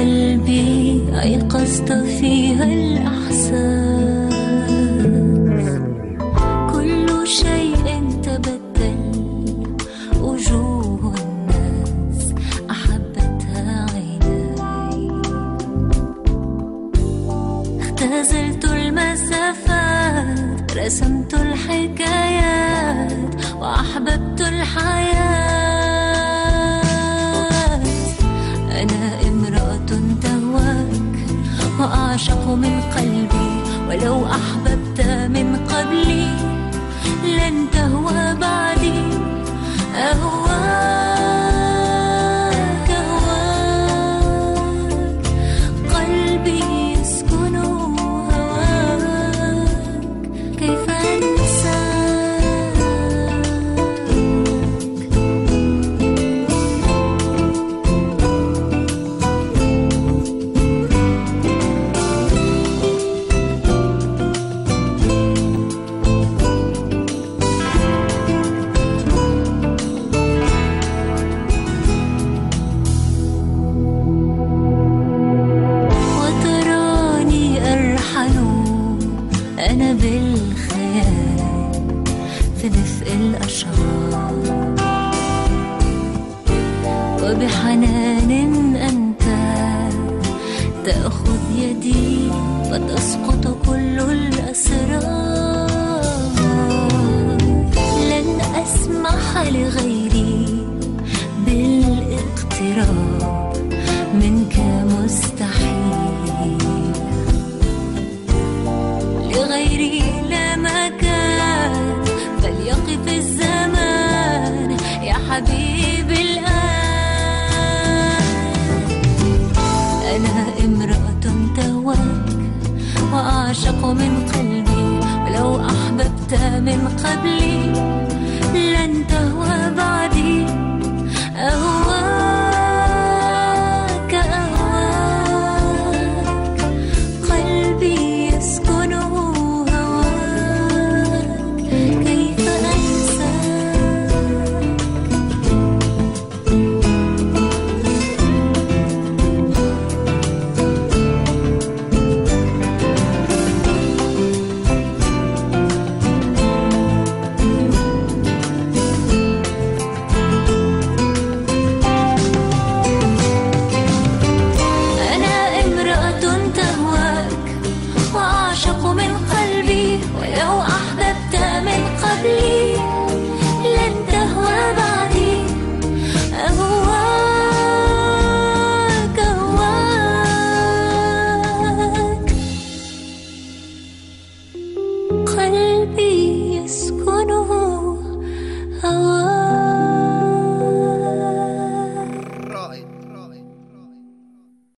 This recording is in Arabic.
قلبي أيقظت فيها الأحساس، كل شيء تبدل، وجوه الناس أحبتها عيناي، اختزلت المسافات، رسمت الحكايات، وأحببت الحياة. أنا امرأة تهواك وأعشق من قلبي، ولو أحببت من قبلي لن تهوى بعدي. أهواك أهواك، قلبي يسكن هواك، كيف أنا بالخيال في دفء الأشعار، وبحنان أنت تأخذ يدي، فتسقط كل الأسرار. لن أسمح لغيري بالاقتراب منك، مستحيل لغيري لا مكان، فليقف الزمان يا حبيبي الآن. أنا امرأة تهواك وأعشق من قلبي، ولو أحببت من قبلي